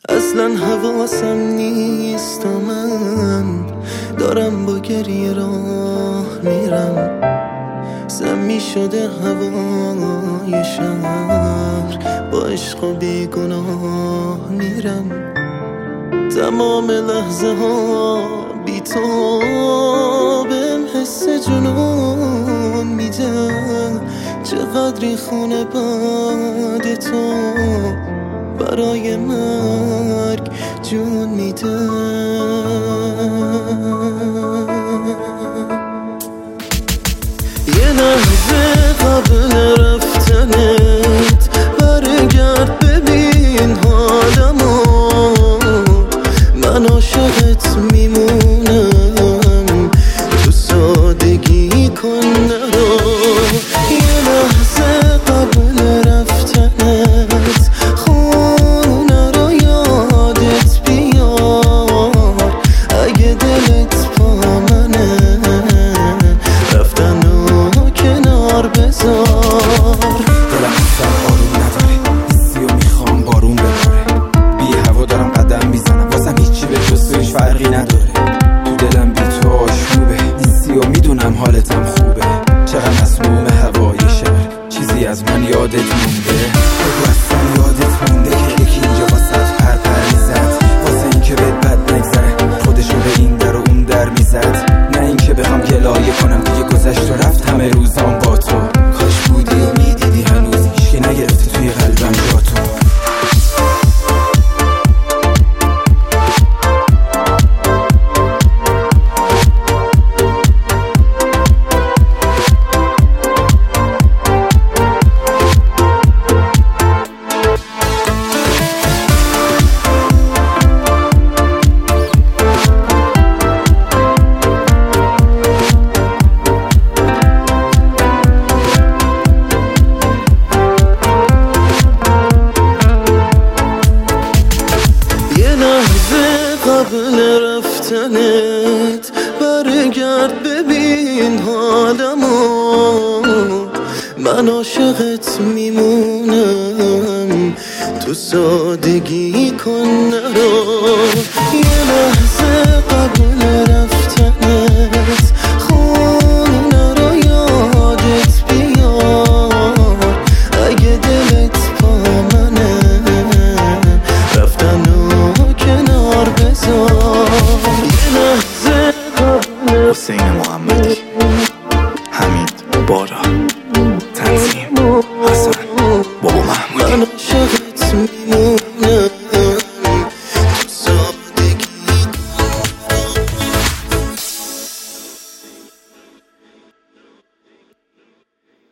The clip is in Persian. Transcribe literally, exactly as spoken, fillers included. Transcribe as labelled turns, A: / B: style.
A: اصلا حواسم نیست و من دارم با گریه راه میرم. سمی شده هوای شهر، با عشق و بیگناه میرم. تمام لحظه ها بی تو بهم حس جنون میده. چقدری خونه بعد تو برای مرگ جون میده. یه لحظه قبل رفتنت برگرد ببین حالمو. من عاشقت میمونم، تو سادگی کن نرو. یه لحظه قبل رفتنت خونه رو یادت بیار. اگه دلت با منه رفتن رو کنار بذار.
B: دلم اصلا آروم نداره، حسی و میخوام بارون بباره. بی هوا دارم قدم میزنم، واسم هیچی به جز هیچ فرقی نداره. تو دلم بی تو آشوبه، حسی و میدونم حالتم خوبه. چقدر مسموم هوای شهر، چیزی از من یادت مونده. بگو اصلا یادت مونده که یکی اینجا واسه پر پر میزد، واسه این که بهت بد نگذره خودشو به این در و اون در میزد. نه این که بخوام گلایه کنم، دیگه گذشت و رفت همه روزام با تو. کاش بودی و میدیدی هنوز هیچکی نگرفته توی قلبم جا تو.
A: قبل رفتنت برگرد ببین حالمو. من عاشقت میمونم، تو سادگی کن نرو. یه لحظه